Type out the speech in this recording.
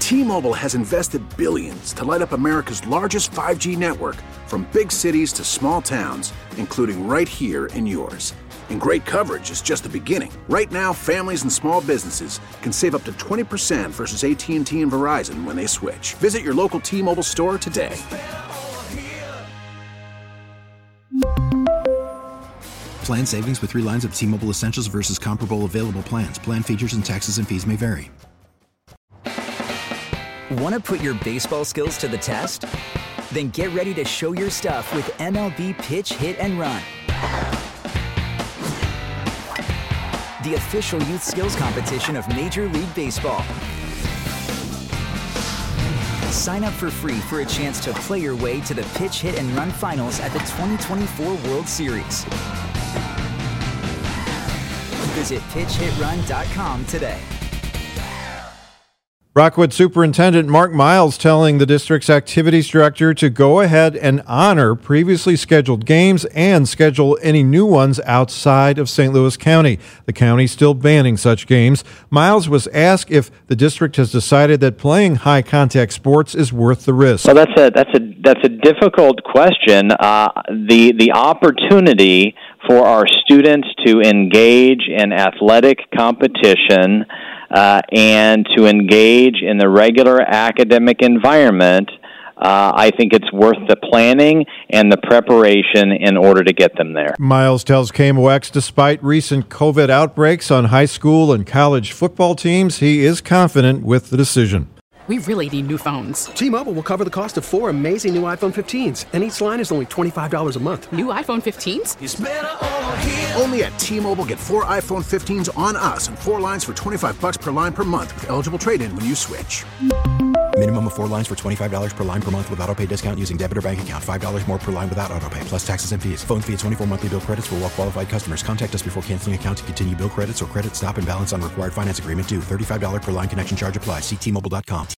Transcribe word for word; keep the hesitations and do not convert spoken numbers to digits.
T-Mobile has invested billions to light up America's largest five G network, from big cities to small towns, including right here in yours. And great coverage is just the beginning. Right now, families and small businesses can save up to twenty percent versus A T and T and Verizon when they switch. Visit your local T-Mobile store today. Plan savings with three lines of T-Mobile Essentials versus comparable available plans. Plan features and taxes and fees may vary. Want to put your baseball skills to the test? Then get ready to show your stuff with M L B Pitch, Hit, and Run. The official youth skills competition of Major League Baseball. Sign up for free for a chance to play your way to the Pitch, Hit, and Run finals at the twenty twenty-four World Series. Visit pitch hit run dot com today. Rockwood Superintendent Mark Miles telling the district's activities director to go ahead and honor previously scheduled games and schedule any new ones outside of Saint Louis County. The county still banning such games. Miles was asked if the district has decided that playing high-contact sports is worth the risk. Well, that's a that's a that's a difficult question. Uh, the the opportunity for our students to engage in athletic competition Uh, and to engage in the regular academic environment, uh, I think it's worth the planning and the preparation in order to get them there. Miles tells K M O X despite recent COVID outbreaks on high school and college football teams, he is confident with the decision. We really need new phones. T-Mobile will cover the cost of four amazing new iPhone fifteens, and each line is only twenty-five dollars a month. New iPhone fifteens? It's better over here. Only at T-Mobile, get four iPhone fifteens on us and four lines for twenty-five bucks per line per month with eligible trade-in when you switch. Minimum of four lines for twenty-five dollars per line per month with autopay discount using debit or bank account. five dollars more per line without autopay, plus taxes and fees. Phone fee at twenty-four monthly bill credits for well-qualified customers. Contact us before canceling account to continue bill credits or credit stop and balance on required finance agreement due. thirty-five dollars per line connection charge applies. See T Mobile dot com.